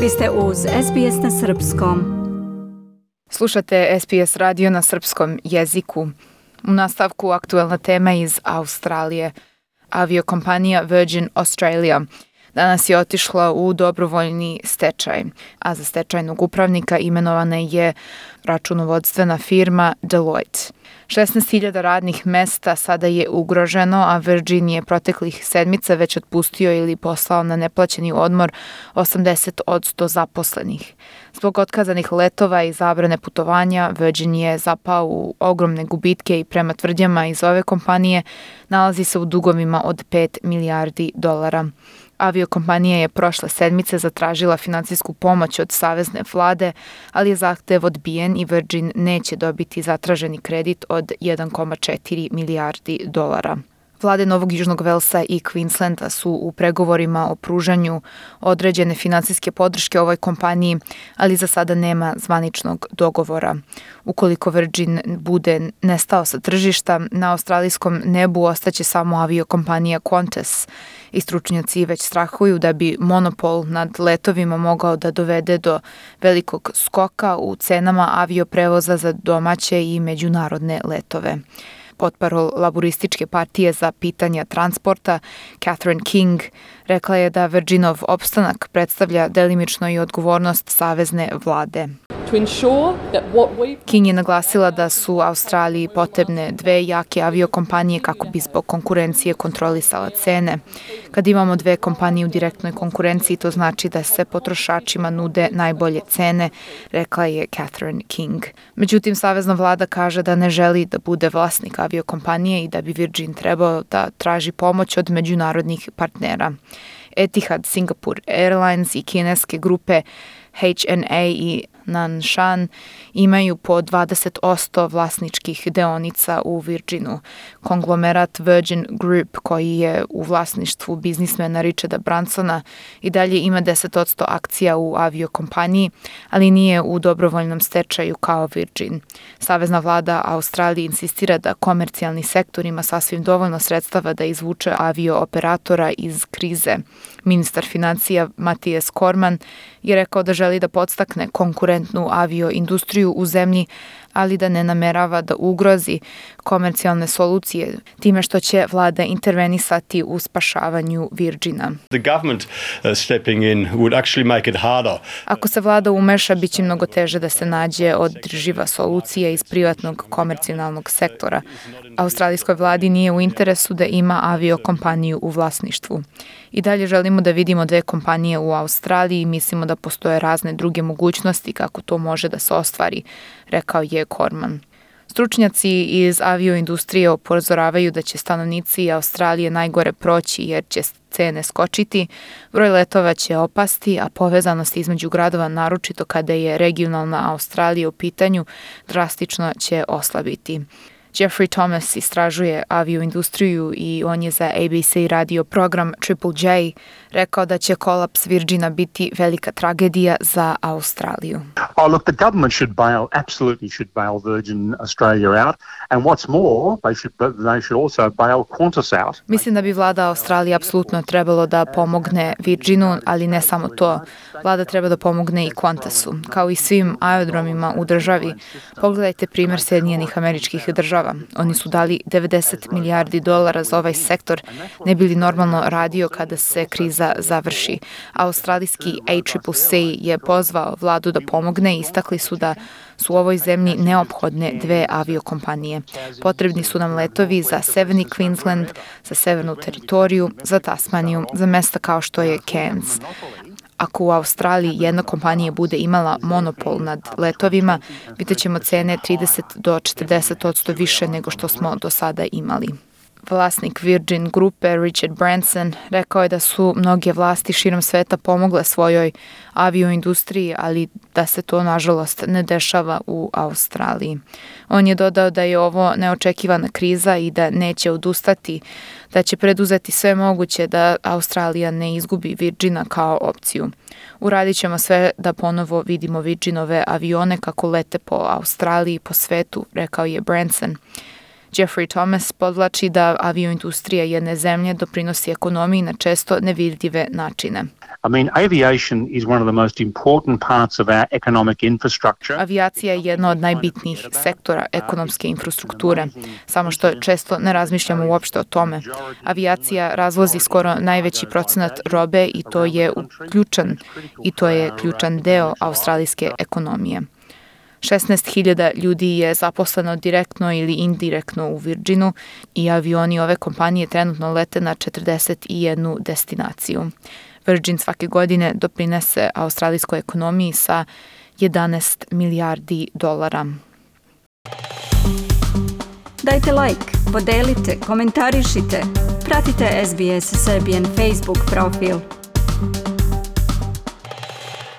Vi ste uz SBS na Srpskom. Slušate SBS radio na srpskom jeziku. U nastavku aktuelna tema iz Australije. Aviokompanija Virgin Australia danas je otišla u dobrovoljni stečaj, a za stečajnog upravnika imenovana je računovodstvena firma Deloitte. 16.000 radnih mesta sada je ugroženo, a Virgin je proteklih sedmica već otpustio ili poslao na neplaćeni odmor 80% zaposlenih. Zbog otkazanih letova i zabrane putovanja, Virgin je zapao u ogromne gubitke i prema tvrdnjama iz ove kompanije nalazi se u dugovima od 5 milijardi dolara. Aviokompanija je prošle sedmice zatražila finansijsku pomoć od savezne vlade, ali je zahtev odbijen i Virgin neće dobiti zatraženi kredit od 1,4 milijardi dolara. Vlade Novog Južnog Velsa i Queenslanda su u pregovorima o pružanju određene finansijske podrške ovoj kompaniji, ali za sada nema zvaničnog dogovora. Ukoliko Virgin bude nestao sa tržišta, na australijskom nebu ostaće samo aviokompanija Qantas i stručnjaci već strahuju da bi monopol nad letovima mogao da dovede do velikog skoka u cenama avioprevoza za domaće i međunarodne letove. Potparol Laburističke partije za pitanja transporta, Catherine King, rekla je da Virginov opstanak predstavlja delimično i odgovornost savezne vlade. King je naglasila da su Australiji potrebne dve jake aviokompanije kako bi zbog konkurencije kontrolisala cene. Kad imamo dve kompanije u direktnoj konkurenciji, to znači da se potrošačima nude najbolje cene, rekla je Catherine King. Međutim, savezna vlada kaže da ne želi da bude vlasnik aviokompanije i da bi Virgin trebao da traži pomoć od međunarodnih partnera. Etihad, Singapore Airlines i kineske grupe HNA i Nanshan imaju po 20% vlasničkih deonica u Virginu. Konglomerat Virgin Group, koji je u vlasništvu biznismena Richarda Bransona, i dalje ima 10% akcija u aviokompaniji, ali nije u dobrovoljnom stečaju kao Virgin. Savezna vlada Australije insistira da komercijalni sektor ima sasvim dovoljno sredstava da izvuče aviooperatora iz krize. Ministar financija Mathias Cormann je rekao da želi da podstakne konkurentnu avioindustriju u zemlji, ali da ne namerava da ugrozi komercijalne solucije time što će vlada intervenisati u spašavanju Virgina. Ako se vlada umeša, bit će mnogo teže da se nađe održiva solucija iz privatnog komercijalnog sektora. Australijskoj vladi nije u interesu da ima aviokompaniju u vlasništvu. I dalje želimo da vidimo dve kompanije u Australiji i mislimo da postoje razne druge mogućnosti kako to može da se ostvari, rekao je Cormann. Stručnjaci iz avioindustrije upozoravaju da će stanovnici Australije najgore proći jer će cene skočiti, broj letova će opasti, a povezanost između gradova, naročito kada je regionalna Australija u pitanju, drastično će oslabiti. Jeffrey Thomas istražuje avioindustriju i on je za ABC radio program Triple J rekao da će kolaps Virgina biti velika tragedija za Australiju. Look, the government absolutely should bail Virgin Australia out, and what's more, they should also bail Qantas out. Mislim da bi vlada Australije apsolutno trebalo da pomogne Virginu, ali ne samo to. Vlada treba da pomogne i Qantasu, kao i svim aerodromima u državi. Pogledajte primjer Sjedinjenih Američkih Država. Oni su dali 90 milijardi dolara za ovaj sektor, ne bi li normalno radio kada se kriza završi. Australijski ACCC je pozvao vladu da pomogne i istakli su da su u ovoj zemlji neophodne dve aviokompanije. Potrebni su nam letovi za severni Queensland, za severnu teritoriju, za Tasmaniju, za mesta kao što je Cairns. Ako u Australiji jedna kompanija bude imala monopol nad letovima, vidjet ćemo cene 30 do 40% više nego što smo do sada imali. Vlasnik Virgin grupe Richard Branson rekao je da su mnoge vlasti širom sveta pomogle svojoj avioindustriji, ali da se to nažalost ne dešava u Australiji. On je dodao da je ovo neočekivana kriza i da neće odustati, da će preduzeti sve moguće da Australija ne izgubi Virgina kao opciju. Uradit ćemo sve da ponovo vidimo Virginove avione kako lete po Australiji i po svetu, rekao je Branson. Jeffrey Thomas podvlači da avioindustrija jedne zemlje doprinosi ekonomiji na često nevidljive načine. I mean, aviation is one of the most important parts of our economic infrastructure. Avijacija je jedna od najbitnijih sektora ekonomske infrastrukture, samo što često ne razmišljamo uopšte o tome. Avijacija razvozi skoro najveći procenat robe i to je ključan deo australijske ekonomije. 16.000 ljudi je zaposleno direktno ili indirektno u Virginu i avioni ove kompanije trenutno lete na 41 destinaciju. Virgin svake godine doprinese australijskoj ekonomiji sa 11 milijardi dolara. Dajte like, podelite, komentarišite, pratite SBS Serbian Facebook profil.